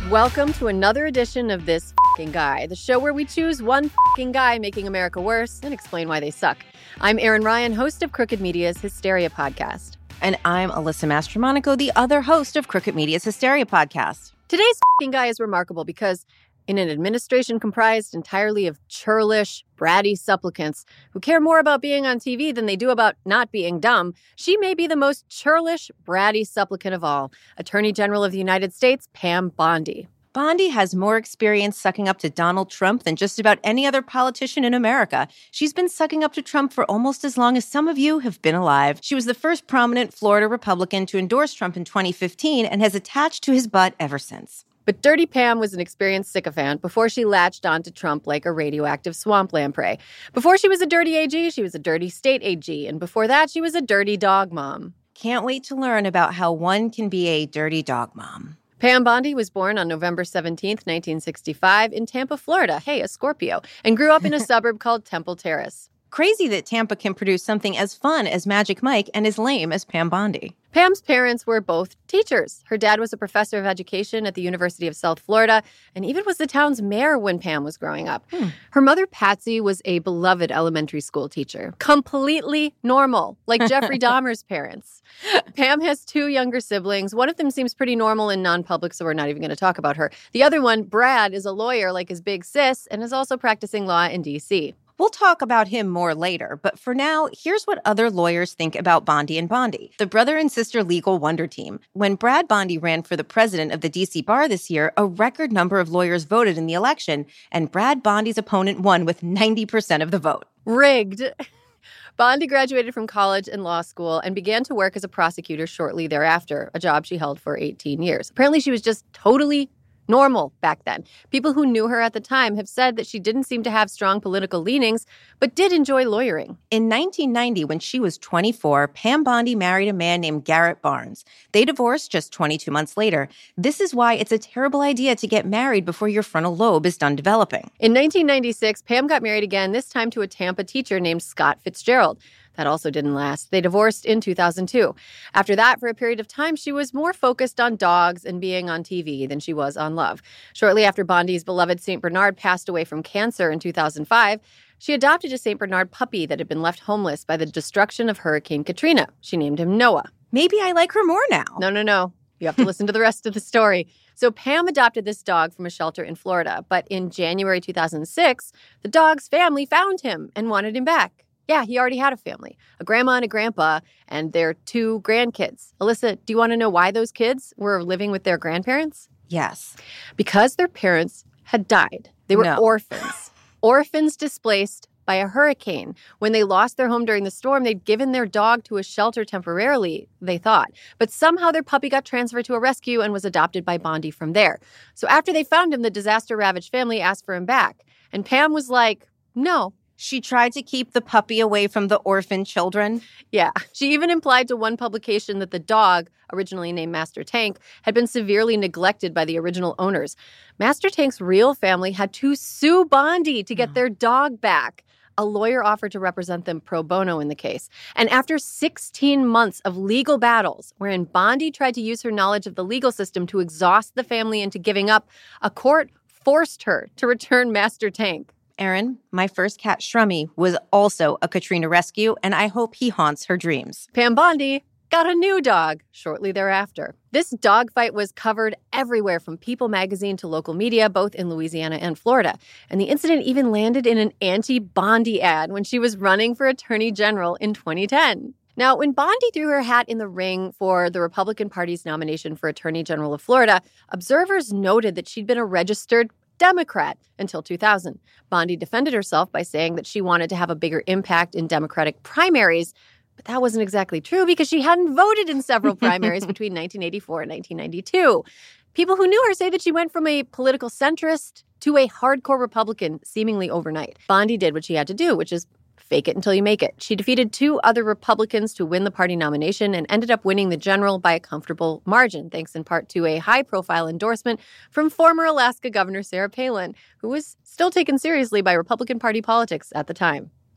Welcome to another edition of This F***ing Guy, the show where we choose one f***ing guy making America worse and explain why they suck. I'm Erin Ryan, host of Crooked Media's Hysteria podcast. And I'm Alyssa Mastromonaco, the other host of Crooked Media's Hysteria podcast. Today's f***ing guy is remarkable because in an administration comprised entirely of churlish, bratty supplicants who care more about being on TV than they do about not being dumb, she may be the most churlish, bratty supplicant of all, Attorney General of the United States, Pam Bondi. Bondi has more experience sucking up to Donald Trump than just about any other politician in America. She's been sucking up to Trump for almost as long as some of you have been alive. She was the first prominent Florida Republican to endorse Trump in 2015 and has attached to his butt ever since. But Dirty Pam was an experienced sycophant before she latched onto Trump like a radioactive swamp lamprey. Before she was a dirty AG, she was a dirty state AG. And before that, she was a dirty dog mom. Can't wait to learn about how one can be a dirty dog mom. Pam Bondi was born on November 17th, 1965 in Tampa, Florida. Hey, a Scorpio. And grew up in a suburb called Temple Terrace. Crazy that Tampa can produce something as fun as Magic Mike and as lame as Pam Bondi. Pam's parents were both teachers. Her dad was a professor of education at the University of South Florida and even was the town's mayor when Pam was growing up. Her mother, Patsy, was a beloved elementary school teacher. Completely normal, like Jeffrey Dahmer's parents. Pam has two younger siblings. One of them seems pretty normal and non-public, so we're not even going to talk about her. The other one, Brad, is a lawyer like his big sis and is also practicing law in D.C. We'll talk about him more later, but for now, here's what other lawyers think about Bondi and Bondi, the brother and sister legal wonder team. When Brad Bondi ran for the president of the D.C. Bar this year, a record number of lawyers voted in the election, and Brad Bondi's opponent won with 90% of the vote. Rigged. Bondi graduated from college and law school and began to work as a prosecutor shortly thereafter, a job she held for 18 years. Apparently, she was just totally normal back then. People who knew her at the time have said that she didn't seem to have strong political leanings, but did enjoy lawyering. In 1990, when she was 24, Pam Bondi married a man named Garrett Barnes. They divorced just 22 months later. This is why it's a terrible idea to get married before your frontal lobe is done developing. In 1996, Pam got married again, this time to a Tampa teacher named Scott Fitzgerald. That also didn't last. They divorced in 2002. After that, for a period of time, she was more focused on dogs and being on TV than she was on love. Shortly after Bondi's beloved St. Bernard passed away from cancer in 2005, she adopted a St. Bernard puppy that had been left homeless by the destruction of Hurricane Katrina. She named him Noah. Maybe I like her more now. No. You have to listen to the rest of the story. So Pam adopted this dog from a shelter in Florida, but in January 2006, the dog's family found him and wanted him back. Yeah, he already had a family, a grandma and a grandpa, and their two grandkids. Alyssa, do you want to know why those kids were living with their grandparents? Yes. Because their parents had died. They were orphans. Orphans displaced by a hurricane. When they lost their home during the storm, they'd given their dog to a shelter temporarily, they thought. But somehow their puppy got transferred to a rescue and was adopted by Bondi from there. So after they found him, the disaster-ravaged family asked for him back. And Pam was like, no. She tried to keep the puppy away from the orphan children. Yeah. She even implied to one publication that the dog, originally named Master Tank, had been severely neglected by the original owners. Master Tank's real family had to sue Bondi to get their dog back. A lawyer offered to represent them pro bono in the case. And after 16 months of legal battles, wherein Bondi tried to use her knowledge of the legal system to exhaust the family into giving up, a court forced her to return Master Tank. Erin, my first cat, Shrummy, was also a Katrina rescue, and I hope he haunts her dreams. Pam Bondi got a new dog shortly thereafter. This dogfight was covered everywhere from People magazine to local media, both in Louisiana and Florida. And the incident even landed in an anti-Bondi ad when she was running for Attorney General in 2010. Now, when Bondi threw her hat in the ring for the Republican Party's nomination for Attorney General of Florida, observers noted that she'd been a registered Democrat until 2000. Bondi defended herself by saying that she wanted to have a bigger impact in Democratic primaries, but that wasn't exactly true because she hadn't voted in several primaries between 1984 and 1992. People who knew her say that she went from a political centrist to a hardcore Republican seemingly overnight. Bondi did what she had to do, which is fake it until you make it. She defeated two other Republicans to win the party nomination and ended up winning the general by a comfortable margin, thanks in part to a high-profile endorsement from former Alaska Governor Sarah Palin, who was still taken seriously by Republican Party politics at the time.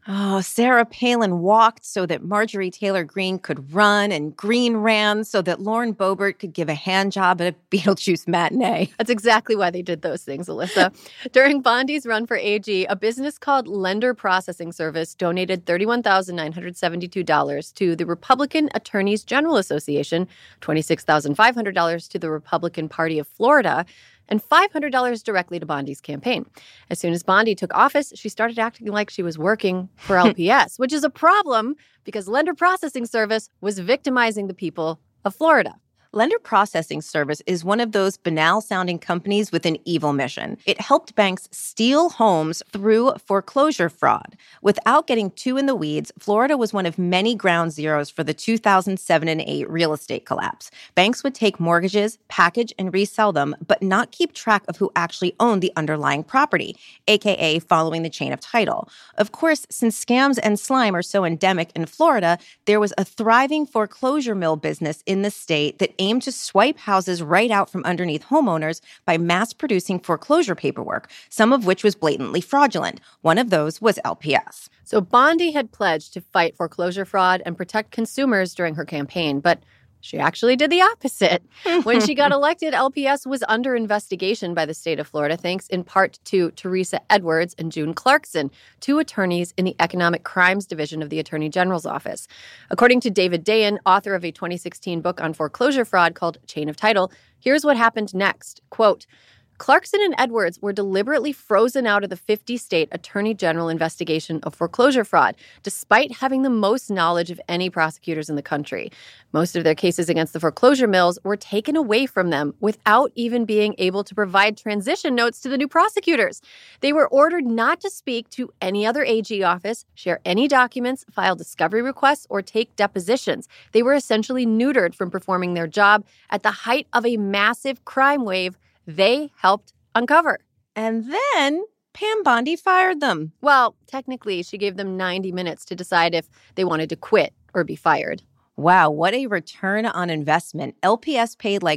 Oh, Sarah Palin walked so that Marjorie Taylor Greene could run, and Greene ran so that Lauren Boebert could give a hand job at a Beetlejuice matinee. That's exactly why they did those things, Alyssa. During Bondi's run for AG, a business called Lender Processing Service donated $31,972 to the Republican Attorneys General Association, $26,500 to the Republican Party of Florida, and $500 directly to Bondi's campaign. As soon as Bondi took office, she started acting like she was working for LPS, which is a problem because Lender Processing Service was victimizing the people of Florida. Lender Processing Service is one of those banal-sounding companies with an evil mission. It helped banks steal homes through foreclosure fraud. Without getting too in the weeds, Florida was one of many ground zeros for the 2007 and 8 real estate collapse. Banks would take mortgages, package and resell them, but not keep track of who actually owned the underlying property, aka following the chain of title. Of course, since scams and slime are so endemic in Florida, there was a thriving foreclosure mill business in the state that aimed to swipe houses right out from underneath homeowners by mass-producing foreclosure paperwork, some of which was blatantly fraudulent. One of those was LPS. So Bondi had pledged to fight foreclosure fraud and protect consumers during her campaign, but she actually did the opposite. When she got elected, LPS was under investigation by the state of Florida, thanks in part to Teresa Edwards and June Clarkson, two attorneys in the Economic Crimes Division of the Attorney General's office. According to David Dayen, author of a 2016 book on foreclosure fraud called Chain of Title, here's what happened next. Quote, Clarkson and Edwards were deliberately frozen out of the 50-state Attorney General investigation of foreclosure fraud, despite having the most knowledge of any prosecutors in the country. Most of their cases against the foreclosure mills were taken away from them without even being able to provide transition notes to the new prosecutors. They were ordered not to speak to any other AG office, share any documents, file discovery requests, or take depositions. They were essentially neutered from performing their job at the height of a massive crime wave they helped uncover. And then Pam Bondi fired them. Well, technically, she gave them 90 minutes to decide if they wanted to quit or be fired. Wow, what a return on investment. LPS paid like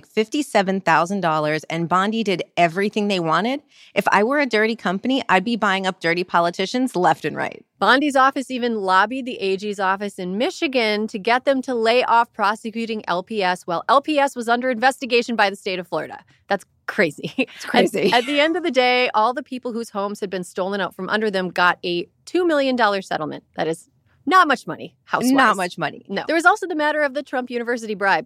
$57,000 and Bondi did everything they wanted. If I were a dirty company, I'd be buying up dirty politicians left and right. Bondi's office even lobbied the AG's office in Michigan to get them to lay off prosecuting LPS while LPS was under investigation by the state of Florida. That's crazy. It's crazy. At the end of the day, all the people whose homes had been stolen out from under them got a $2 million settlement. That is not much money, house-wise. Not much money. No. There was also the matter of the Trump University bribe.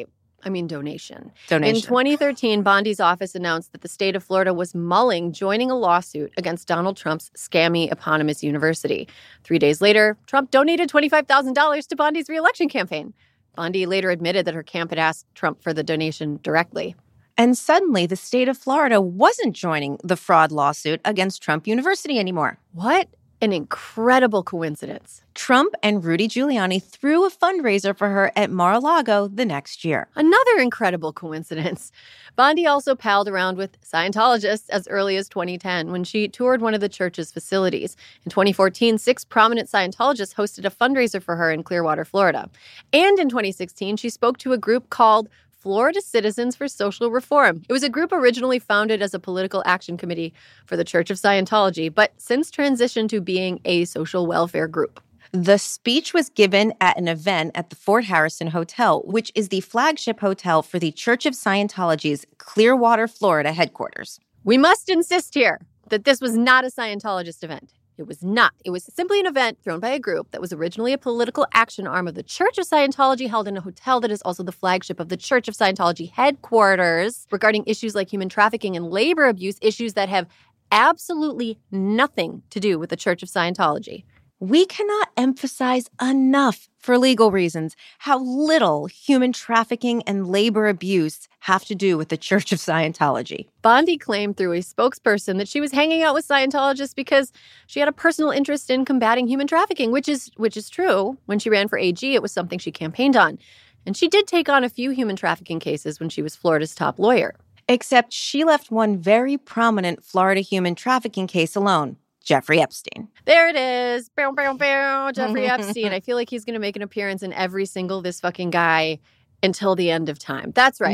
Donation. In 2013, Bondi's office announced that the state of Florida was mulling joining a lawsuit against Donald Trump's scammy eponymous university. 3 days later, Trump donated $25,000 to Bondi's re-election campaign. Bondi later admitted that her camp had asked Trump for the donation directly. And suddenly, the state of Florida wasn't joining the fraud lawsuit against Trump University anymore. What an incredible coincidence. Trump and Rudy Giuliani threw a fundraiser for her at Mar-a-Lago the next year. Another incredible coincidence. Bondi also palled around with Scientologists as early as 2010 when she toured one of the church's facilities. In 2014, 6 prominent Scientologists hosted a fundraiser for her in Clearwater, Florida. And in 2016, she spoke to a group called Florida Citizens for Social Reform. It was a group originally founded as a political action committee for the Church of Scientology, but since transitioned to being a social welfare group. The speech was given at an event at the Fort Harrison Hotel, which is the flagship hotel for the Church of Scientology's Clearwater, Florida headquarters. We must insist here that this was not a Scientologist event. It was not. It was simply an event thrown by a group that was originally a political action arm of the Church of Scientology held in a hotel that is also the flagship of the Church of Scientology headquarters regarding issues like human trafficking and labor abuse, issues that have absolutely nothing to do with the Church of Scientology. We cannot emphasize enough, for legal reasons, how little human trafficking and labor abuse have to do with the Church of Scientology. Bondi claimed through a spokesperson that she was hanging out with Scientologists because she had a personal interest in combating human trafficking, which is true. When she ran for AG, it was something she campaigned on. And she did take on a few human trafficking cases when she was Florida's top lawyer. Except she left one very prominent Florida human trafficking case alone. Jeffrey Epstein. There it is. Bow, bow, bow. Jeffrey Epstein. I feel like he's going to make an appearance in every single This Fucking Guy until the end of time. That's right.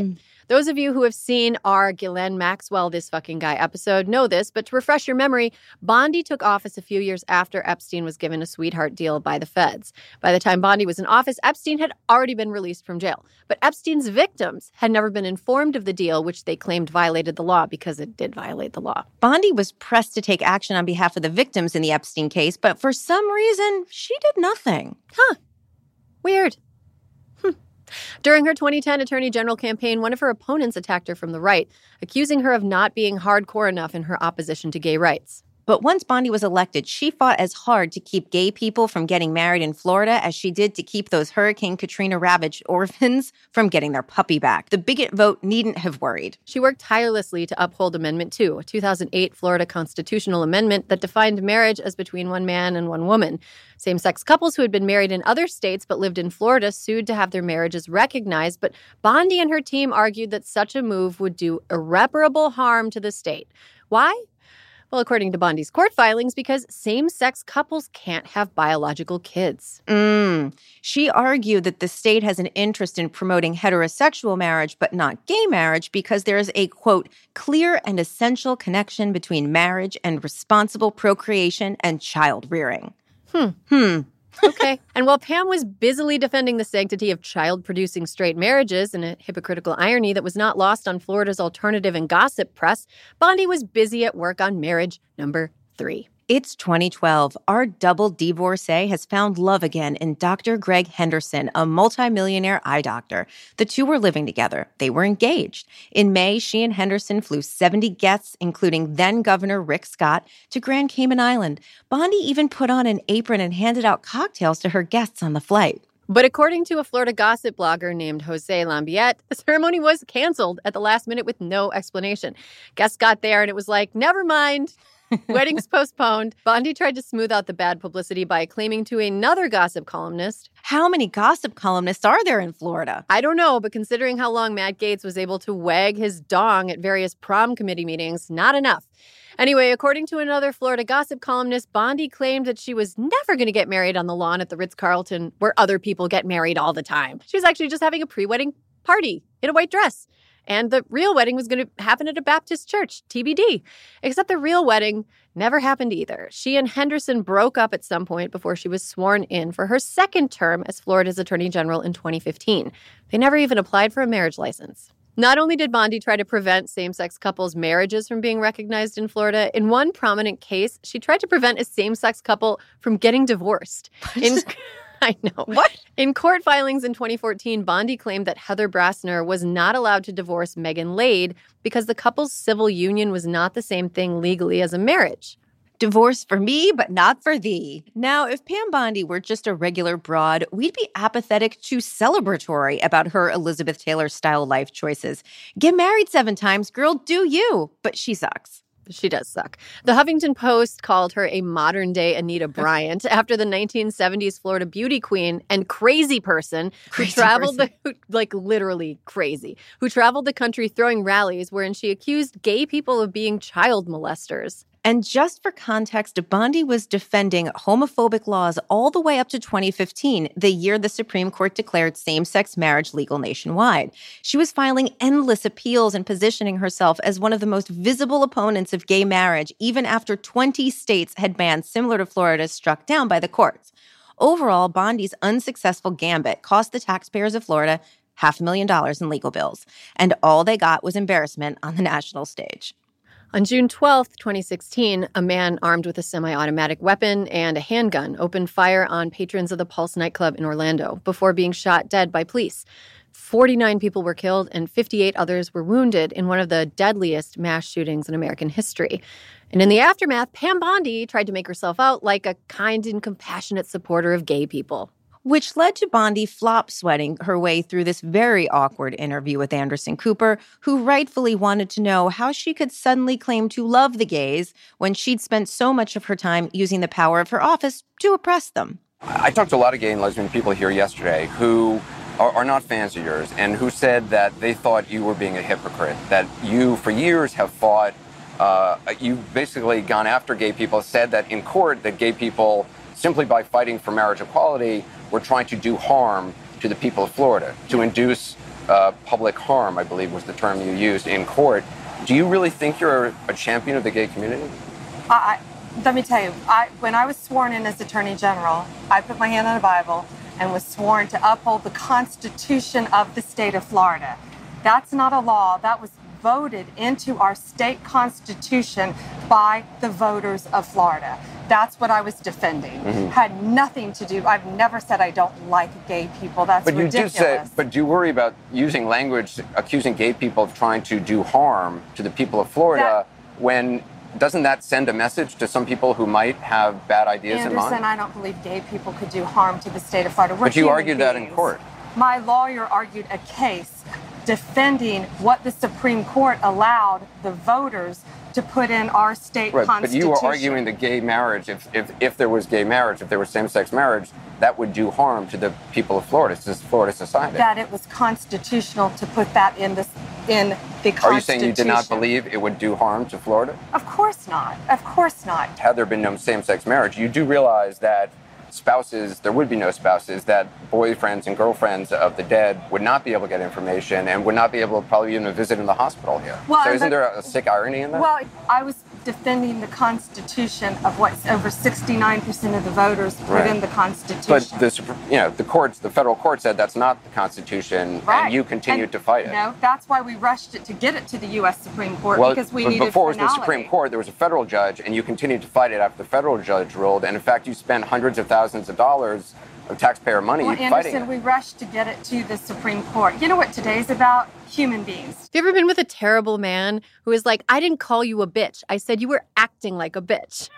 Those of you who have seen our Ghislaine Maxwell, This Fucking Guy episode know this, but to refresh your memory, Bondi took office a few years after Epstein was given a sweetheart deal by the feds. By the time Bondi was in office, Epstein had already been released from jail. But Epstein's victims had never been informed of the deal, which they claimed violated the law because it did violate the law. Bondi was pressed to take action on behalf of the victims in the Epstein case, but for some reason, she did nothing. Weird. During her 2010 Attorney General campaign, one of her opponents attacked her from the right, accusing her of not being hardcore enough in her opposition to gay rights. But once Bondi was elected, she fought as hard to keep gay people from getting married in Florida as she did to keep those Hurricane Katrina-ravaged orphans from getting their puppy back. The bigot vote needn't have worried. She worked tirelessly to uphold Amendment 2, a 2008 Florida constitutional amendment that defined marriage as between one man and one woman. Same-sex couples who had been married in other states but lived in Florida sued to have their marriages recognized, but Bondi and her team argued that such a move would do irreparable harm to the state. Why? Well, according to Bondi's court filings, because same-sex couples can't have biological kids. She argued that the state has an interest in promoting heterosexual marriage but not gay marriage because there is a, quote, clear and essential connection between marriage and responsible procreation and child rearing. Okay. And while Pam was busily defending the sanctity of child-producing straight marriages, in a hypocritical irony that was not lost on Florida's alternative and gossip press, Bondi was busy at work on marriage number 3. It's 2012. Our double divorcee has found love again in Dr. Greg Henderson, a multimillionaire eye doctor. The two were living together. They were engaged. In May, she and Henderson flew 70 guests, including then-Governor Rick Scott, to Grand Cayman Island. Bondi even put on an apron and handed out cocktails to her guests on the flight. But according to a Florida gossip blogger named Jose Lambiet, the ceremony was canceled at the last minute with no explanation. Guests got there and it was like, never mind. Wedding's postponed. Bondi tried to smooth out the bad publicity by claiming to another gossip columnist. How many gossip columnists are there in Florida? I don't know, but considering how long Matt Gaetz was able to wag his dong at various prom committee meetings, not enough. Anyway, according to another Florida gossip columnist, Bondi claimed that she was never going to get married on the lawn at the Ritz-Carlton, where other people get married all the time. She was actually just having a pre-wedding party in a white dress. And the real wedding was going to happen at a Baptist church, TBD. Except the real wedding never happened either. She and Henderson broke up at some point before she was sworn in for her second term as Florida's Attorney General in 2015. They never even applied for a marriage license. Not only did Bondi try to prevent same-sex couples' marriages from being recognized in Florida, in one prominent case, she tried to prevent a same-sex couple from getting divorced. I know. What? In court filings in 2014, Bondi claimed that Heather Brassner was not allowed to divorce Megan Lade because the couple's civil union was not the same thing legally as a marriage. Divorce for me, but not for thee. Now, if Pam Bondi were just a regular broad, we'd be apathetic to celebratory about her Elizabeth Taylor-style life choices. Get married 7 times, girl, do you. But she sucks. She does suck. The Huffington Post called her a modern-day Anita Bryant after the 1970s Florida beauty queen and crazy person who traveled literally crazy, who traveled the country throwing rallies wherein she accused gay people of being child molesters. And just for context, Bondi was defending homophobic laws all the way up to 2015, the year the Supreme Court declared same-sex marriage legal nationwide. She was filing endless appeals and positioning herself as one of the most visible opponents of gay marriage, even after 20 states had bans similar to Florida's struck down by the courts. Overall, Bondi's unsuccessful gambit cost the taxpayers of Florida $500,000 in legal bills, and all they got was embarrassment on the national stage. On June 12, 2016, a man armed with a semi-automatic weapon and a handgun opened fire on patrons of the Pulse nightclub in Orlando before being shot dead by police. 49 people were killed and 58 others were wounded in one of the deadliest mass shootings in American history. And in the aftermath, Pam Bondi tried to make herself out like a kind and compassionate supporter of gay people. Which led to Bondi flop sweating her way through this very awkward interview with Anderson Cooper, who rightfully wanted to know how she could suddenly claim to love the gays when she'd spent so much of her time using the power of her office to oppress them. I talked to a lot of gay and lesbian people here yesterday who are not fans of yours and who said that they thought you were being a hypocrite, that you for years have fought, you've basically gone after gay people, said that in court that gay people, simply by fighting for marriage equality, were trying to do harm to the people of Florida, to induce public harm, I believe was the term you used in court. Do you really think you're a champion of the gay community? Let me tell you, when I was sworn in as Attorney General, I put my hand on a Bible and was sworn to uphold the Constitution of the state of Florida. That's not a law. That was voted into our state constitution by the voters of Florida. That's what I was defending. Had nothing to do. I've never said I don't like gay people. That's ridiculous. But do you worry about using language accusing gay people of trying to do harm to the people of Florida when doesn't that send a message to some people who might have bad ideas in mind? Anderson, I don't believe gay people could do harm to the state of Florida. But you argued that in court. My lawyer argued a case defending what the Supreme Court allowed the voters to put in our state constitution. But you were arguing that gay marriage, if there was gay marriage, if there was same-sex marriage, that would do harm to the people of Florida, to Florida society. That it was constitutional to put that in the Constitution. Are you saying you did not believe it would do harm to Florida? Of course not. Of course not. Had there been no same-sex marriage, you do realize that there would be no spouses, that boyfriends and girlfriends of the dead would not be able to get information and would not be able to probably even visit in the hospital here. Well, so isn't there a sick irony in that? Well, I was defending the Constitution of what over 69% of the voters put in the Constitution. But the federal court said that's not the Constitution, and you continued to fight it. No, that's why we rushed it to get it to the U.S. Supreme Court, because we needed before finality. It was the Supreme Court, there was a federal judge, and you continued to fight it after the federal judge ruled, and in fact, you spent hundreds of thousands of dollars of taxpayer money fighting Anderson, it. we rushed to get it to the Supreme Court. You know what today's about? Human beings. Have you ever been with a terrible man who is like, I didn't call you a bitch. I said you were acting like a bitch.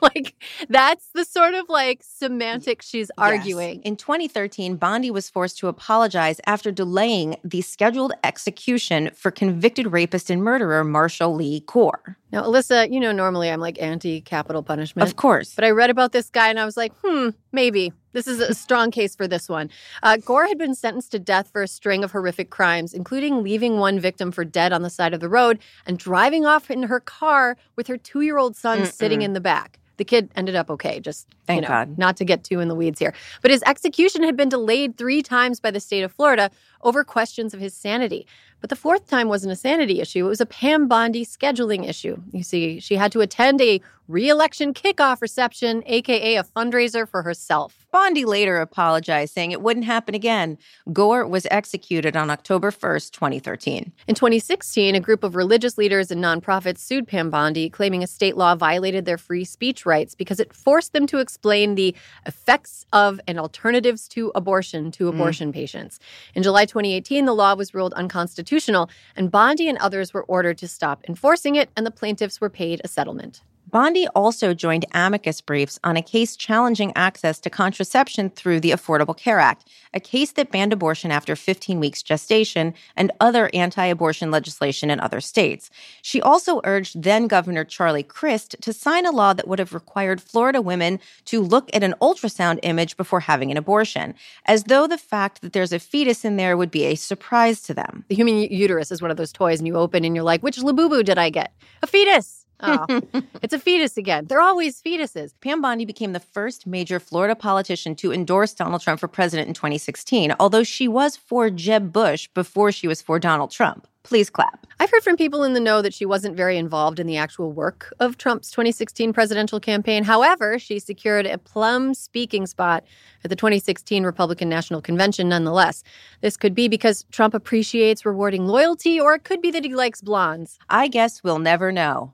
That's the sort of semantic she's arguing. Yes. In 2013, Bondi was forced to apologize after delaying the scheduled execution for convicted rapist and murderer Marshall Lee Gore. Now, Alyssa, normally I'm anti-capital punishment. Of course. But I read about this guy and I was like, maybe. This is a strong case for this one. Gore had been sentenced to death for a string of horrific crimes, including leaving one victim for dead on the side of the road and driving off in her car with her 2-year-old son sitting in the back. The kid ended up okay, just, Thank God. Not to get too in the weeds here. But his execution had been delayed 3 times by the state of Florida over questions of his sanity. But the 4th time wasn't a sanity issue. It was a Pam Bondi scheduling issue. You see, she had to attend a re-election kickoff reception, a.k.a. a fundraiser for herself. Bondi later apologized, saying it wouldn't happen again. Gore was executed on October 1st, 2013. In 2016, a group of religious leaders and nonprofits sued Pam Bondi, claiming a state law violated their free speech rights because it forced them to explain the effects of and alternatives to abortion patients. In July 2018, the law was ruled unconstitutional, and Bondi and others were ordered to stop enforcing it, and the plaintiffs were paid a settlement. Bondi also joined amicus briefs on a case challenging access to contraception through the Affordable Care Act, a case that banned abortion after 15 weeks gestation and other anti-abortion legislation in other states. She also urged then-Governor Charlie Crist to sign a law that would have required Florida women to look at an ultrasound image before having an abortion, as though the fact that there's a fetus in there would be a surprise to them. The human uterus is one of those toys, and you open and you're like, which Labubu did I get? A fetus! Oh, it's a fetus again. They're always fetuses. Pam Bondi became the first major Florida politician to endorse Donald Trump for president in 2016, although she was for Jeb Bush before she was for Donald Trump. Please clap. I've heard from people in the know that she wasn't very involved in the actual work of Trump's 2016 presidential campaign. However, she secured a plum speaking spot at the 2016 Republican National Convention nonetheless. This could be because Trump appreciates rewarding loyalty, or it could be that he likes blondes. I guess we'll never know.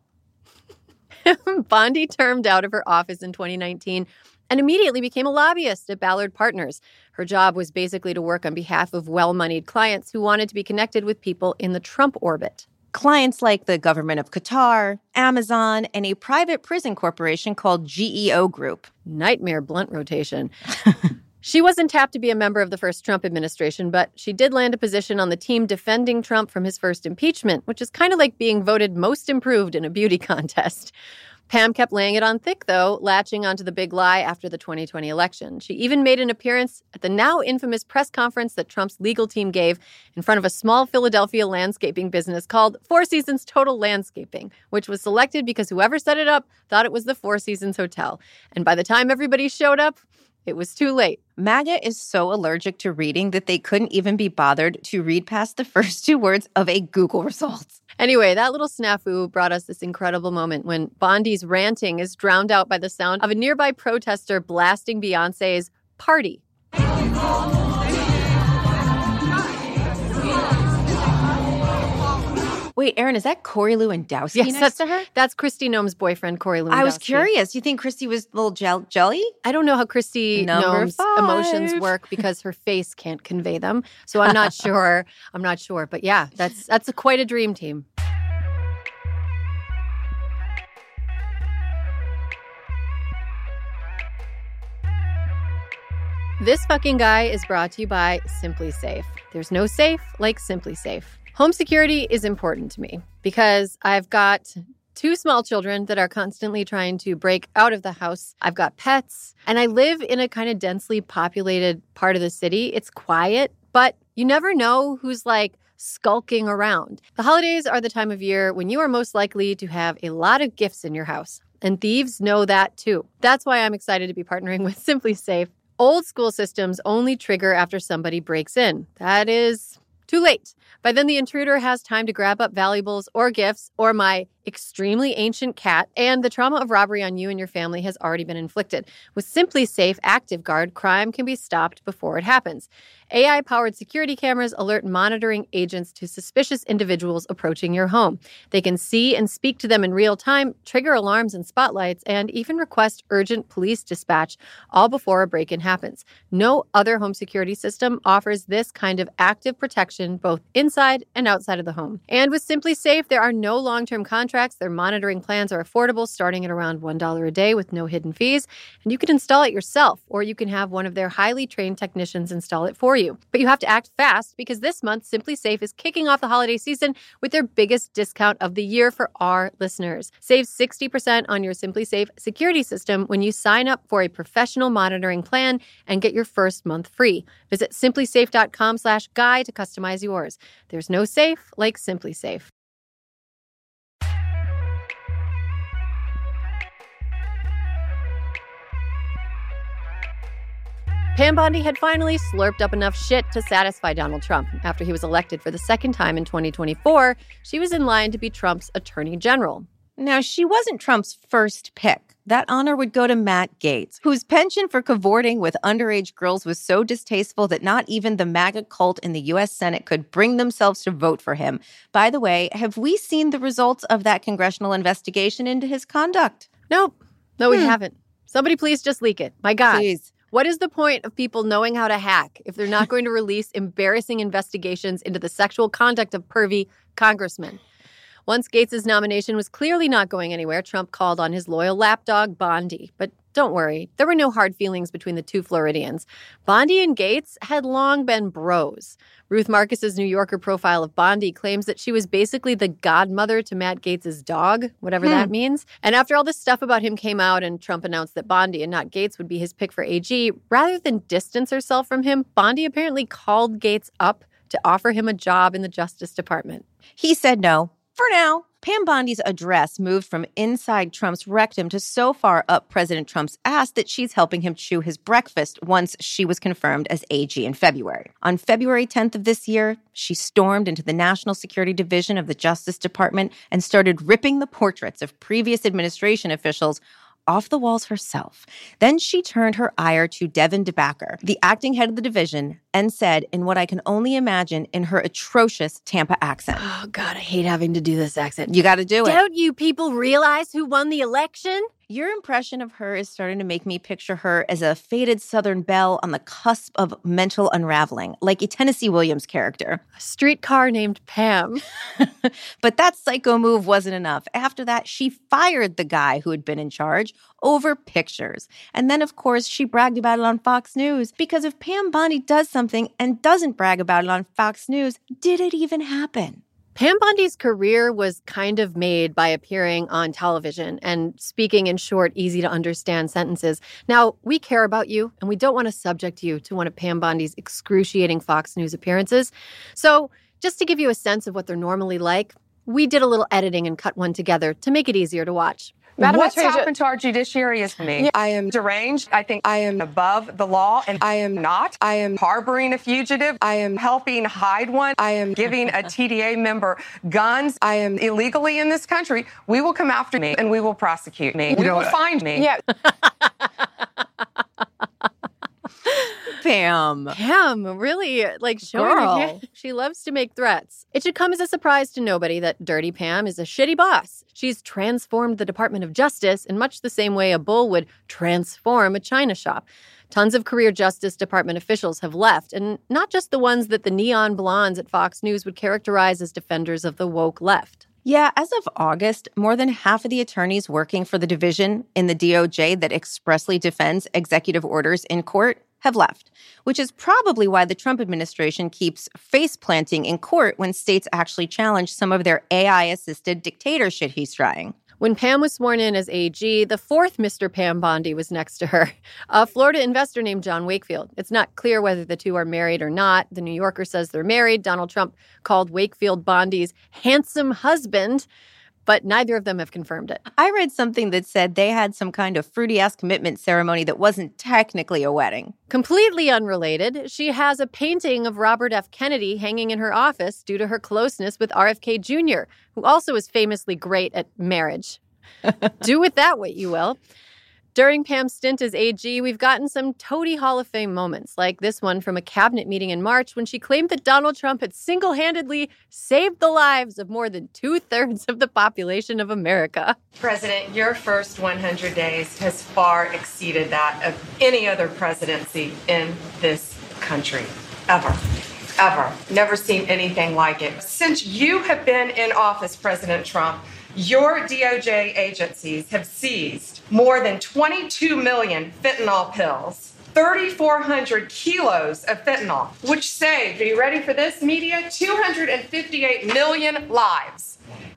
Bondi termed out of her office in 2019 and immediately became a lobbyist at Ballard Partners. Her job was basically to work on behalf of well-moneyed clients who wanted to be connected with people in the Trump orbit. Clients like the government of Qatar, Amazon, and a private prison corporation called GEO Group. Nightmare blunt rotation. She wasn't tapped to be a member of the first Trump administration, but she did land a position on the team defending Trump from his first impeachment, which is kind of like being voted most improved in a beauty contest. Pam kept laying it on thick, though, latching onto the big lie after the 2020 election. She even made an appearance at the now infamous press conference that Trump's legal team gave in front of a small Philadelphia landscaping business called Four Seasons Total Landscaping, which was selected because whoever set it up thought it was the Four Seasons Hotel. And by the time everybody showed up, it was too late. MAGA is so allergic to reading that they couldn't even be bothered to read past the first 2 words of a Google results. Anyway, that little snafu brought us this incredible moment when Bondi's ranting is drowned out by the sound of a nearby protester blasting Beyoncé's Party. Wait, Erin, is that Corey Lewandowski next to her? That's Kristi Noem's boyfriend, Corey Lewandowski. I was curious. You think Kristi was a little jelly? I don't know how Kristi Noem's emotions work because her face can't convey them. So I'm not sure. But yeah, that's quite a dream team. This fucking guy is brought to you by SimpliSafe. There's no safe like SimpliSafe. Home security is important to me because I've got 2 small children that are constantly trying to break out of the house. I've got pets, and I live in a kind of densely populated part of the city. It's quiet, but you never know who's skulking around. The holidays are the time of year when you are most likely to have a lot of gifts in your house, and thieves know that too. That's why I'm excited to be partnering with SimpliSafe. Old school systems only trigger after somebody breaks in. That is too late. By then, the intruder has time to grab up valuables or gifts or my extremely ancient cat, and the trauma of robbery on you and your family has already been inflicted. With SimpliSafe ActiveGuard, crime can be stopped before it happens. AI-powered security cameras alert monitoring agents to suspicious individuals approaching your home. They can see and speak to them in real time, trigger alarms and spotlights, and even request urgent police dispatch, all before a break-in happens. No other home security system offers this kind of active protection both inside and outside of the home. And with SimpliSafe, there are no long-term contracts. Their monitoring plans are affordable, starting at around $1 a day with no hidden fees. And you can install it yourself, or you can have one of their highly trained technicians install it for you. But you have to act fast because this month, SimpliSafe is kicking off the holiday season with their biggest discount of the year for our listeners. Save 60% on your SimpliSafe security system when you sign up for a professional monitoring plan and get your first month free. Visit simplisafe.com/guy to customize yours. There's no safe like SimpliSafe. Pam Bondi had finally slurped up enough shit to satisfy Donald Trump. After he was elected for the second time in 2024, she was in line to be Trump's attorney general. Now, she wasn't Trump's first pick. That honor would go to Matt Gaetz, whose penchant for cavorting with underage girls was so distasteful that not even the MAGA cult in the U.S. Senate could bring themselves to vote for him. By the way, have we seen the results of that congressional investigation into his conduct? Nope. No, we haven't. Somebody please just leak it. My God. Please. What is the point of people knowing how to hack if they're not going to release embarrassing investigations into the sexual conduct of pervy congressmen? Once Gaetz' nomination was clearly not going anywhere, Trump called on his loyal lapdog, Bondi. But don't worry, there were no hard feelings between the two Floridians. Bondi and Gaetz had long been bros. Ruth Marcus's New Yorker profile of Bondi claims that she was basically the godmother to Matt Gaetz' dog, whatever that means. And after all this stuff about him came out and Trump announced that Bondi and not Gaetz would be his pick for AG, rather than distance herself from him, Bondi apparently called Gaetz up to offer him a job in the Justice Department. He said no. For now. Pam Bondi's address moved from inside Trump's rectum to so far up President Trump's ass that she's helping him chew his breakfast once she was confirmed as AG in February. On February 10th of this year, she stormed into the National Security Division of the Justice Department and started ripping the portraits of previous administration officials off the walls herself. Then she turned her ire to Devin DeBacker, the acting head of the division, and said, in what I can only imagine in her atrocious Tampa accent. Oh, God, I hate having to do this accent. You got to do it. Don't you people realize who won the election? Your impression of her is starting to make me picture her as a faded Southern belle on the cusp of mental unraveling, like a Tennessee Williams character. A streetcar named Pam. But that psycho move wasn't enough. After that, she fired the guy who had been in charge over pictures. And then, of course, she bragged about it on Fox News. Because if Pam Bondi does something and doesn't brag about it on Fox News, did it even happen? Pam Bondi's career was kind of made by appearing on television and speaking in short, easy-to-understand sentences. Now, we care about you, and we don't want to subject you to one of Pam Bondi's excruciating Fox News appearances. So, just to give you a sense of what they're normally like, we did a little editing and cut one together to make it easier to watch. What's happened to our judiciary is me. I am deranged. I think I am above the law, and I am not. I am harboring a fugitive. I am helping hide one. I am giving a TDA member guns. I am illegally in this country. We will come after me, and we will prosecute me. We will find me. Yeah. Pam, really, like, showing her. She loves to make threats. It should come as a surprise to nobody that Dirty Pam is a shitty boss. She's transformed the Department of Justice in much the same way a bull would transform a china shop. Tons of career Justice Department officials have left, and not just the ones that the neon blondes at Fox News would characterize as defenders of the woke left. Yeah, as of August, more than half of the attorneys working for the division in the DOJ that expressly defends executive orders in court have left, which is probably why the Trump administration keeps face-planting in court when states actually challenge some of their AI-assisted dictator shit he's trying. When Pam was sworn in as AG, the fourth Mr. Pam Bondi was next to her, a Florida investor named John Wakefield. It's not clear whether the two are married or not. The New Yorker says they're married. Donald Trump called Wakefield Bondi's handsome husband, but neither of them have confirmed it. I read something that said they had some kind of fruity-ass commitment ceremony that wasn't technically a wedding. Completely unrelated, she has a painting of Robert F. Kennedy hanging in her office due to her closeness with RFK Jr., who also is famously great at marriage. Do with that what you will. During Pam's stint as AG, we've gotten some toady Hall of Fame moments, like this one from a cabinet meeting in March when she claimed that Donald Trump had single-handedly saved the lives of more than 2/3 of the population of America. President, your first 100 days has far exceeded that of any other presidency in this country, ever. Ever. Never seen anything like it. Since you have been in office, President Trump, your DOJ agencies have seized more than 22 million fentanyl pills, 3,400 kilos of fentanyl, which saved, are you ready for this, media? 258 million lives.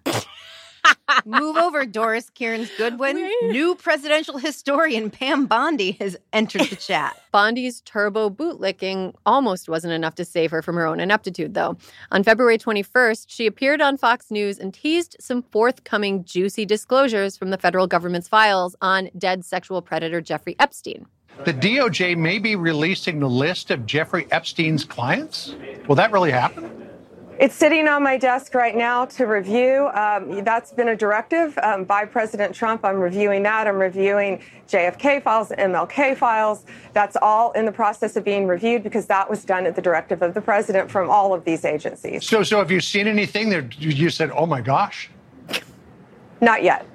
Move over, Doris Kearns Goodwin. New presidential historian Pam Bondi has entered the chat. Bondi's turbo bootlicking almost wasn't enough to save her from her own ineptitude, though. On February 21st, she appeared on Fox News and teased some forthcoming juicy disclosures from the federal government's files on dead sexual predator Jeffrey Epstein. The DOJ may be releasing the list of Jeffrey Epstein's clients? Will that really happen? It's sitting on my desk right now to review. That's been a directive by President Trump. I'm reviewing that. I'm reviewing JFK files, MLK files. That's all in the process of being reviewed because that was done at the directive of the president from all of these agencies. So have you seen anything that you said, oh my gosh? Not yet.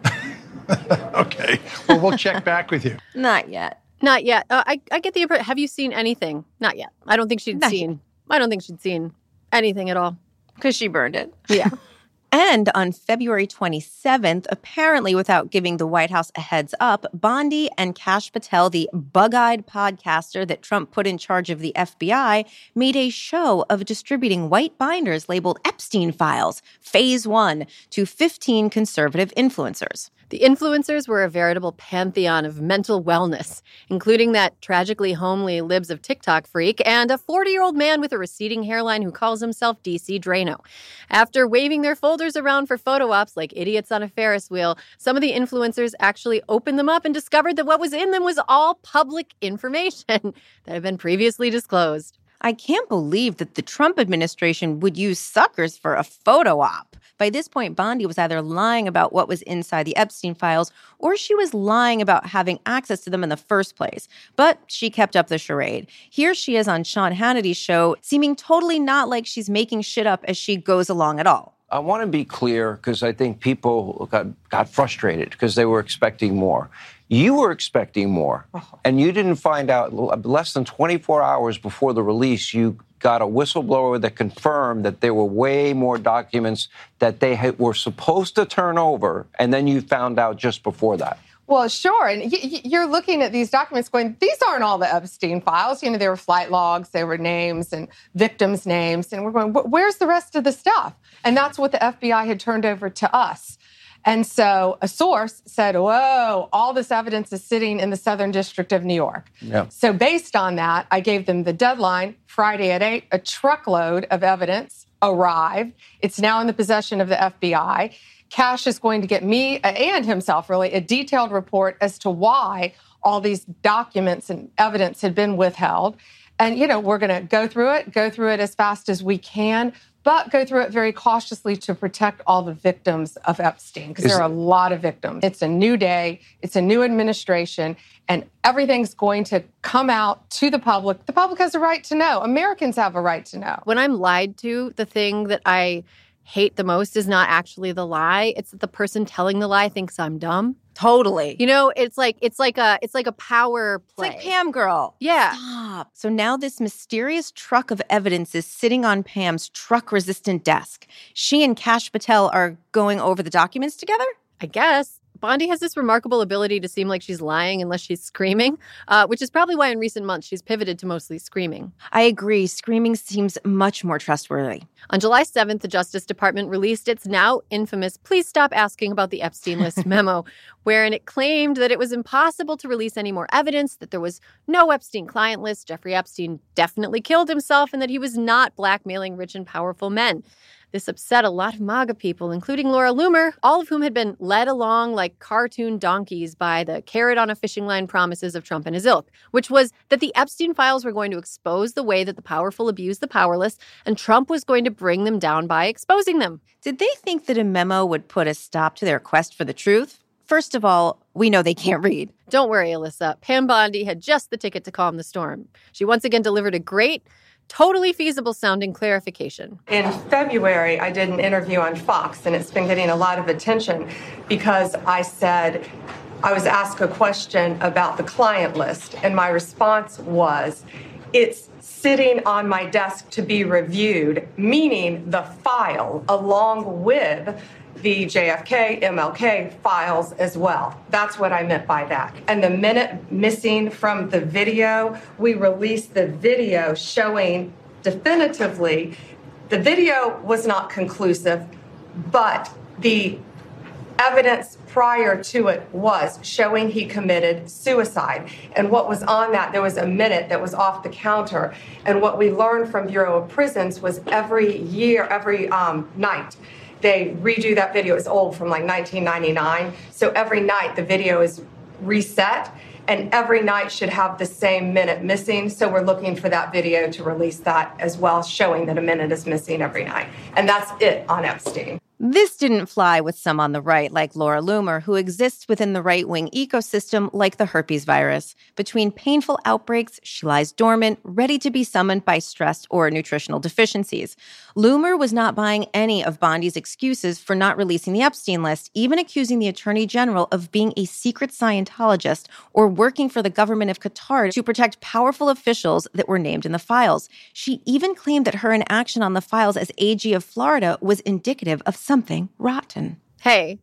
Okay. Well, we'll check back with you. Not yet. Not yet. I get the impression. Have you seen anything? Not yet. I don't think she'd seen anything at all. Because she burned it. Yeah. And on February 27th, apparently without giving the White House a heads up, Bondi and Kash Patel, the bug-eyed podcaster that Trump put in charge of the FBI, made a show of distributing white binders labeled Epstein Files, Phase 1, to 15 conservative influencers. The influencers were a veritable pantheon of mental wellness, including that tragically homely Libs of TikTok freak and a 40-year-old man with a receding hairline who calls himself DC Drano. After waving their folders around for photo ops like idiots on a Ferris wheel, some of the influencers actually opened them up and discovered that what was in them was all public information that had been previously disclosed. I can't believe that the Trump administration would use suckers for a photo op. By this point, Bondi was either lying about what was inside the Epstein files or she was lying about having access to them in the first place. But she kept up the charade. Here she is on Sean Hannity's show, seeming totally not like she's making shit up as she goes along at all. I want to be clear because I think people got frustrated because they were expecting more. You were expecting more, and you didn't find out less than 24 hours before the release. You got a whistleblower that confirmed that there were way more documents that they were supposed to turn over, and then you found out just before that. Well, sure. And you're looking at these documents going, these aren't all the Epstein files. You know, there were flight logs, there were names and victims' names. And we're going, where's the rest of the stuff? And that's what the FBI had turned over to us. And so a source said, whoa, all this evidence is sitting in the Southern District of New York. Yeah. So based on that, I gave them the deadline, Friday at 8, a truckload of evidence arrived. It's now in the possession of the FBI. Cash is going to get me and himself, really, a detailed report as to why all these documents and evidence had been withheld. And, we're going to go through it as fast as we can, but go through it very cautiously to protect all the victims of Epstein, because there are a lot of victims. It's a new day. It's a new administration, and everything's going to come out to the public. The public has a right to know. Americans have a right to know. When I'm lied to, the thing that I hate the most is not actually the lie. It's that the person telling the lie thinks I'm dumb. Totally. It's like a power play. It's like Pam girl. Yeah. Stop. So now this mysterious truck of evidence is sitting on Pam's truck-resistant desk. She and Kash Patel are going over the documents together? I guess. Bondi has this remarkable ability to seem like she's lying unless she's screaming, which is probably why in recent months she's pivoted to mostly screaming. I agree. Screaming seems much more trustworthy. On July 7th, the Justice Department released its now infamous Please Stop Asking About the Epstein List memo, wherein it claimed that it was impossible to release any more evidence, that there was no Epstein client list, Jeffrey Epstein definitely killed himself, and that he was not blackmailing rich and powerful men. This upset a lot of MAGA people, including Laura Loomer, all of whom had been led along like cartoon donkeys by the carrot on a fishing line promises of Trump and his ilk, which was that the Epstein files were going to expose the way that the powerful abuse the powerless, and Trump was going to bring them down by exposing them. Did they think that a memo would put a stop to their quest for the truth? First of all, we know they can't read. Don't worry, Alyssa. Pam Bondi had just the ticket to calm the storm. She once again delivered a great, totally feasible-sounding clarification. In February, I did an interview on Fox, and it's been getting a lot of attention because I was asked a question about the client list, and my response was, it's sitting on my desk to be reviewed, meaning the file, along with the JFK, MLK files as well. That's what I meant by that. And the minute missing from the video, we released the video showing definitively the video was not conclusive, but the evidence prior to it was showing he committed suicide. And what was on that, there was a minute that was off the counter. And what we learned from Bureau of Prisons was every night, they redo that video. It's old, from like 1999. So every night the video is reset, and every night should have the same minute missing. So we're looking for that video to release that as well, showing that a minute is missing every night. And that's it on Epstein. This didn't fly with some on the right, like Laura Loomer, who exists within the right-wing ecosystem like the herpes virus. Between painful outbreaks, she lies dormant, ready to be summoned by stress or nutritional deficiencies. Loomer was not buying any of Bondi's excuses for not releasing the Epstein list, even accusing the Attorney General of being a secret Scientologist or working for the government of Qatar to protect powerful officials that were named in the files. She even claimed that her inaction on the files as AG of Florida was indicative of something rotten. Hey,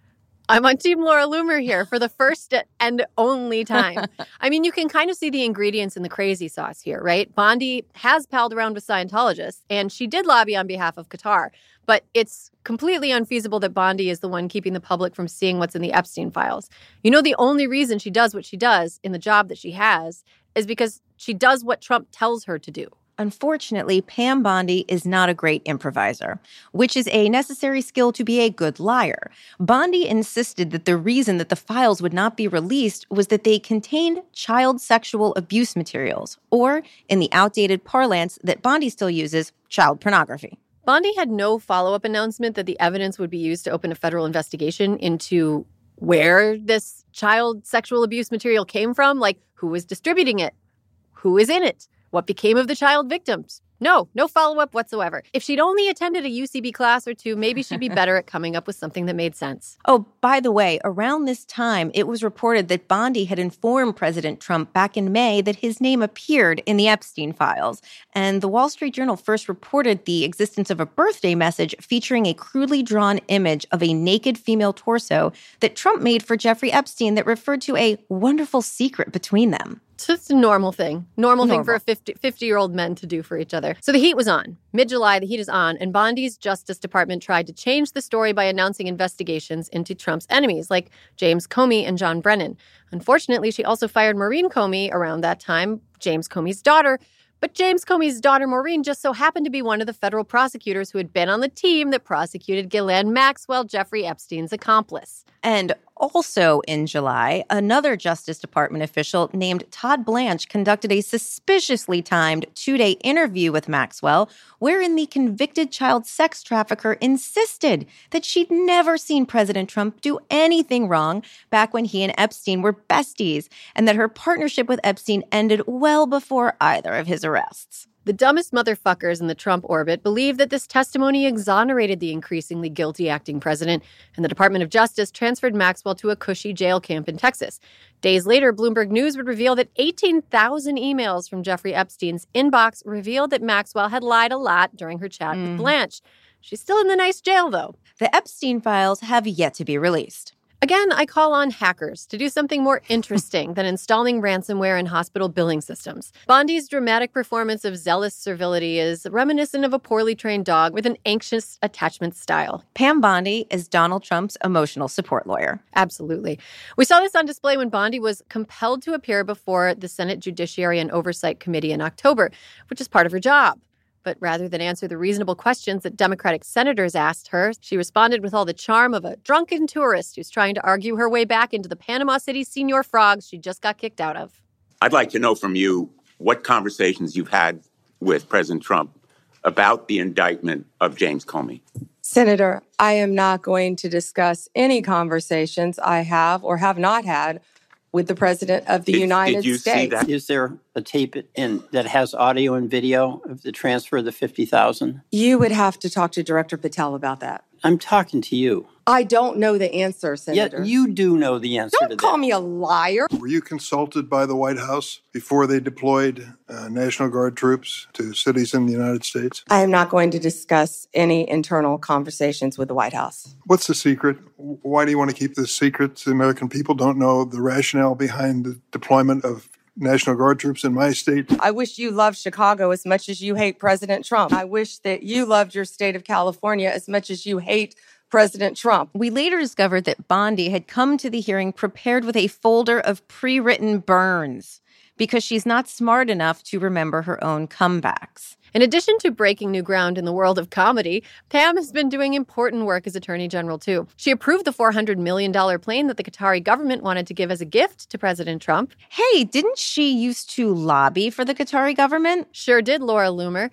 I'm on Team Laura Loomer here for the first and only time. I mean, you can kind of see the ingredients in the crazy sauce here, right? Bondi has palled around with Scientologists, and she did lobby on behalf of Qatar. But it's completely unfeasible that Bondi is the one keeping the public from seeing what's in the Epstein files. You know, the only reason she does what she does in the job that she has is because she does what Trump tells her to do. Unfortunately, Pam Bondi is not a great improviser, which is a necessary skill to be a good liar. Bondi insisted that the reason that the files would not be released was that they contained child sexual abuse materials, or, in the outdated parlance that Bondi still uses, child pornography. Bondi had no follow-up announcement that the evidence would be used to open a federal investigation into where this child sexual abuse material came from, like who was distributing it, who is in it, what became of the child victims. No follow-up whatsoever. If she'd only attended a UCB class or two, maybe she'd be better at coming up with something that made sense. Oh, by the way, around this time, it was reported that Bondi had informed President Trump back in May that his name appeared in the Epstein files. And the Wall Street Journal first reported the existence of a birthday message featuring a crudely drawn image of a naked female torso that Trump made for Jeffrey Epstein that referred to a wonderful secret between them. So it's a normal thing. Normal thing for a 50-year-old men to do for each other. So the heat was on. Mid-July, the heat is on, and Bondi's Justice Department tried to change the story by announcing investigations into Trump's enemies, like James Comey and John Brennan. Unfortunately, she also fired Maureen Comey around that time, James Comey's daughter, But James Comey's daughter, Maureen, just so happened to be one of the federal prosecutors who had been on the team that prosecuted Ghislaine Maxwell, Jeffrey Epstein's accomplice. And also in July, another Justice Department official named Todd Blanche conducted a suspiciously timed 2-day interview with Maxwell, wherein the convicted child sex trafficker insisted that she'd never seen President Trump do anything wrong back when he and Epstein were besties, and that her partnership with Epstein ended well before either of his arrests. The dumbest motherfuckers in the Trump orbit believe that this testimony exonerated the increasingly guilty acting president, and the Department of Justice transferred Maxwell to a cushy jail camp in Texas. Days later, Bloomberg News would reveal that 18,000 emails from Jeffrey Epstein's inbox revealed that Maxwell had lied a lot during her chat with Blanche. She's still in the nice jail, though. The Epstein files have yet to be released. Again, I call on hackers to do something more interesting than installing ransomware in hospital billing systems. Bondi's dramatic performance of zealous servility is reminiscent of a poorly trained dog with an anxious attachment style. Pam Bondi is Donald Trump's emotional support lawyer. Absolutely. We saw this on display when Bondi was compelled to appear before the Senate Judiciary and Oversight Committee in October, which is part of her job. But rather than answer the reasonable questions that Democratic senators asked her, she responded with all the charm of a drunken tourist who's trying to argue her way back into the Panama City Senior Frogs she just got kicked out of. I'd like to know from you what conversations you've had with President Trump about the indictment of James Comey. Senator, I am not going to discuss any conversations I have or have not had with the President of the United States. Did you see that? Is there a tape that has audio and video of the transfer of the $50,000? You would have to talk to Director Patel about that. I'm talking to you. I don't know the answer, Senator. Yet you do know the answer to that. Don't call me a liar. Were you consulted by the White House before they deployed National Guard troops to cities in the United States? I am not going to discuss any internal conversations with the White House. What's the secret? Why do you want to keep this secret? The American people don't know the rationale behind the deployment of National Guard troops in my state. I wish you loved Chicago as much as you hate President Trump. I wish that you loved your state of California as much as you hate President Trump. We later discovered that Bondi had come to the hearing prepared with a folder of pre-written burns because she's not smart enough to remember her own comebacks. In addition to breaking new ground in the world of comedy, Pam has been doing important work as Attorney General, too. She approved the $400 million plane that the Qatari government wanted to give as a gift to President Trump. Hey, didn't she used to lobby for the Qatari government? Sure did, Laura Loomer.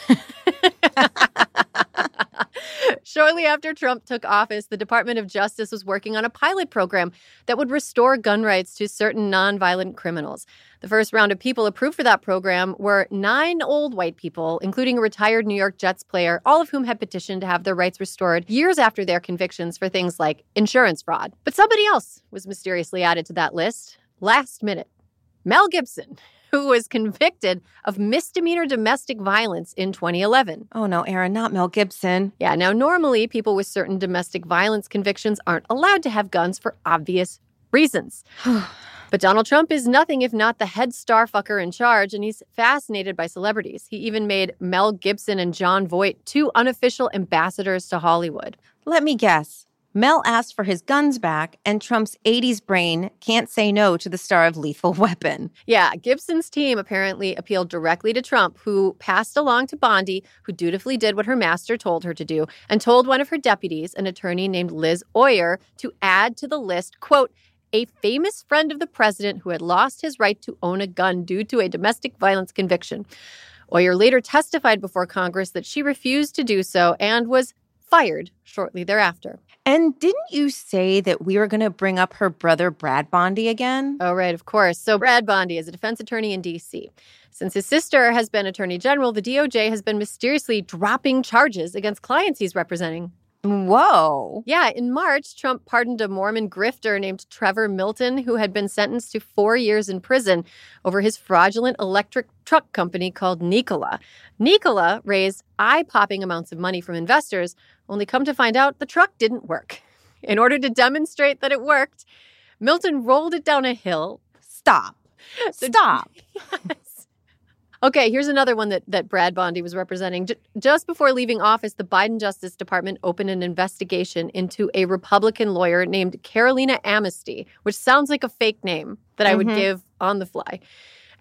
Shortly after Trump took office, the Department of Justice was working on a pilot program that would restore gun rights to certain nonviolent criminals. The first round of people approved for that program were 9 old white people, including a retired New York Jets player, all of whom had petitioned to have their rights restored years after their convictions for things like insurance fraud. But somebody else was mysteriously added to that list last minute. Mel Gibson, who was convicted of misdemeanor domestic violence in 2011. Oh no, Aaron, not Mel Gibson. Yeah, now normally people with certain domestic violence convictions aren't allowed to have guns for obvious reasons. But Donald Trump is nothing if not the head starfucker in charge, and he's fascinated by celebrities. He even made Mel Gibson and Jon Voight 2 unofficial ambassadors to Hollywood. Let me guess. Mel asked for his guns back, and Trump's 80s brain can't say no to the star of Lethal Weapon. Yeah, Gibson's team apparently appealed directly to Trump, who passed along to Bondi, who dutifully did what her master told her to do, and told one of her deputies, an attorney named Liz Oyer, to add to the list, quote, a famous friend of the president who had lost his right to own a gun due to a domestic violence conviction. Oyer later testified before Congress that she refused to do so and was fired shortly thereafter. And didn't you say that we were going to bring up her brother, Brad Bondi, again? Oh, right, of course. So Brad Bondi is a defense attorney in D.C. Since his sister has been attorney general, the DOJ has been mysteriously dropping charges against clients he's representing. Whoa. Yeah, in March, Trump pardoned a Mormon grifter named Trevor Milton, who had been sentenced to 4 years in prison over his fraudulent electric truck company called Nikola. Nikola raised eye-popping amounts of money from investors, only come to find out the truck didn't work. In order to demonstrate that it worked, Milton rolled it down a hill. Stop. Stop. Yes. Okay, here's another one that Brad Bondi was representing. Just before leaving office, the Biden Justice Department opened an investigation into a Republican lawyer named Carolina Amnesty, which sounds like a fake name that I would give on the fly.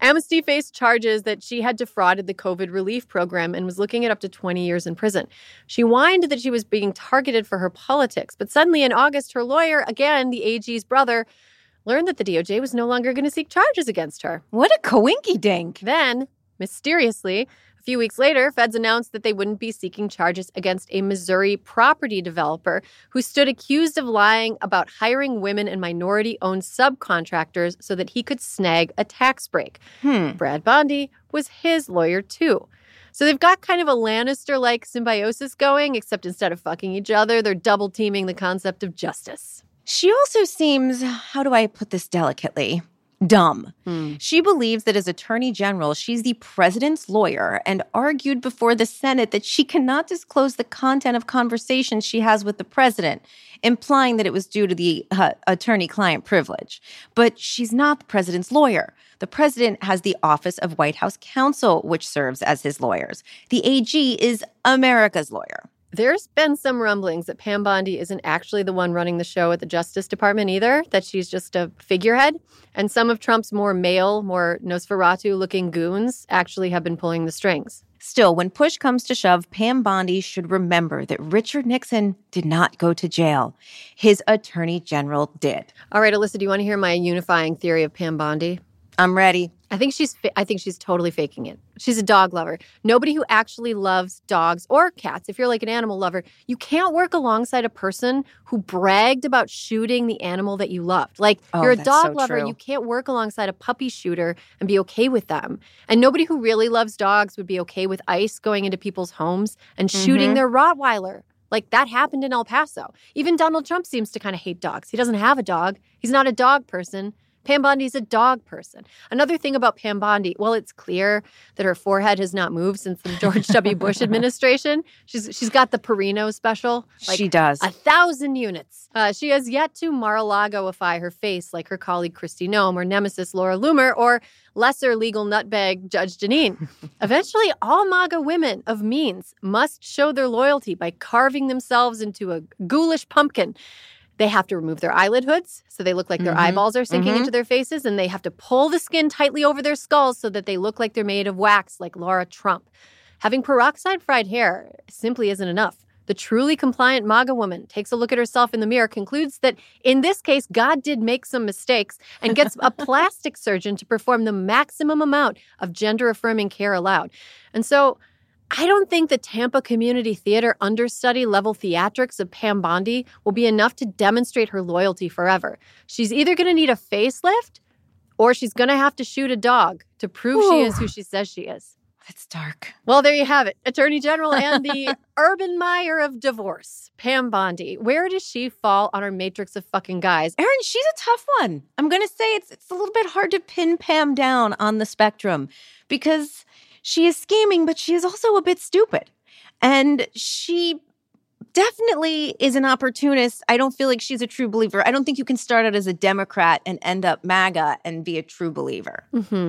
Amnesty faced charges that she had defrauded the COVID relief program and was looking at up to 20 years in prison. She whined that she was being targeted for her politics, but suddenly in August, her lawyer, again, the AG's brother, learned that the DOJ was no longer going to seek charges against her. What a coinky-dink. Then, mysteriously, a few weeks later, feds announced that they wouldn't be seeking charges against a Missouri property developer who stood accused of lying about hiring women and minority-owned subcontractors so that he could snag a tax break. Brad Bondi was his lawyer, too. So they've got kind of a Lannister-like symbiosis going, except instead of fucking each other, they're double-teaming the concept of justice. She also seems, how do I put this delicately, dumb. She believes that as Attorney General, she's the president's lawyer and argued before the Senate that she cannot disclose the content of conversations she has with the president, implying that it was due to the attorney-client privilege. But she's not the president's lawyer. The president has the Office of White House Counsel, which serves as his lawyers. The AG is America's lawyer. There's been some rumblings that Pam Bondi isn't actually the one running the show at the Justice Department either, that she's just a figurehead. And some of Trump's more male, more Nosferatu-looking goons actually have been pulling the strings. Still, when push comes to shove, Pam Bondi should remember that Richard Nixon did not go to jail. His attorney general did. All right, Alyssa, do you want to hear my unifying theory of Pam Bondi? I'm ready. I think she's totally faking it. She's a dog lover. Nobody who actually loves dogs or cats, if you're like an animal lover, you can't work alongside a person who bragged about shooting the animal that you loved. Like, you're a dog lover, you can't work alongside a puppy shooter and be okay with them. And nobody who really loves dogs would be okay with ICE going into people's homes and shooting their Rottweiler. Like, that happened in El Paso. Even Donald Trump seems to kind of hate dogs. He doesn't have a dog. He's not a dog person. Pam Bondi's a dog person. Another thing about Pam Bondi, well, it's clear that her forehead has not moved since the George W. Bush administration. She's got the Perino special. Like, she does. 1,000 units. She has yet to Mar-a-Lago-ify her face like her colleague Kristi Noem or nemesis Laura Loomer or lesser legal nutbag Judge Jeanine. Eventually, all MAGA women of means must show their loyalty by carving themselves into a ghoulish pumpkin. They have to remove their eyelid hoods so they look like their eyeballs are sinking into their faces, and they have to pull the skin tightly over their skulls so that they look like they're made of wax like Laura Trump. Having peroxide fried hair simply isn't enough. The truly compliant MAGA woman takes a look at herself in the mirror, concludes that in this case, God did make some mistakes, and gets a plastic surgeon to perform the maximum amount of gender-affirming care allowed. And so I don't think the Tampa Community Theater understudy level theatrics of Pam Bondi will be enough to demonstrate her loyalty forever. She's either going to need a facelift or she's going to have to shoot a dog to prove she is who she says she is. That's dark. Well, there you have it. Attorney General and the Urban Meyer of divorce, Pam Bondi. Where does she fall on our matrix of fucking guys? Erin, she's a tough one. I'm going to say it's a little bit hard to pin Pam down on the spectrum because she is scheming, but she is also a bit stupid. And she definitely is an opportunist. I don't feel like she's a true believer. I don't think you can start out as a Democrat and end up MAGA and be a true believer.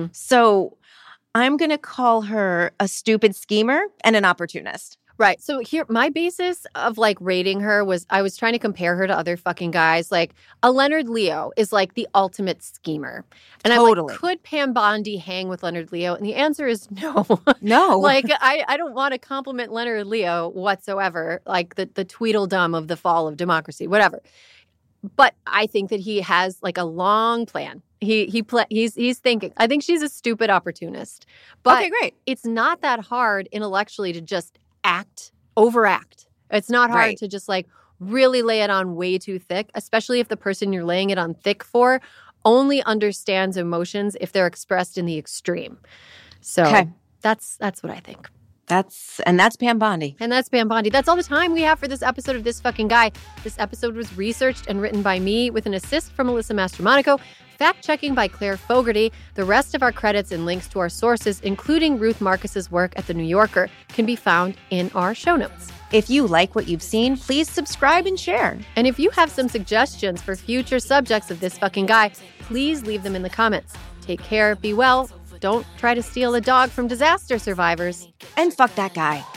So I'm going to call her a stupid schemer and an opportunist. Right. So here, my basis of like rating her was I was trying to compare her to other fucking guys. Like a Leonard Leo is like the ultimate schemer. And Totally. I'm like, could Pam Bondi hang with Leonard Leo? And the answer is no. No. Like I don't want to compliment Leonard Leo whatsoever, like the Tweedledum of the fall of democracy, whatever. But I think that he has like a long plan. He's thinking. I think she's a stupid opportunist. But okay, great. It's not that hard intellectually to just overact. It's not hard to just like really lay it on way too thick, especially if the person you're laying it on thick for only understands emotions if they're expressed in the extreme. So that's what I think. That's Pam Bondi. And that's Pam Bondi. That's all the time we have for this episode of This Fucking Guy. This episode was researched and written by me with an assist from Alyssa Mastromonaco, fact-checking by Claire Fogarty. The rest of our credits and links to our sources, including Ruth Marcus's work at The New Yorker, can be found in our show notes. If you like what you've seen, please subscribe and share. And if you have some suggestions for future subjects of This Fucking Guy, please leave them in the comments. Take care, be well, don't try to steal a dog from disaster survivors. And fuck that guy.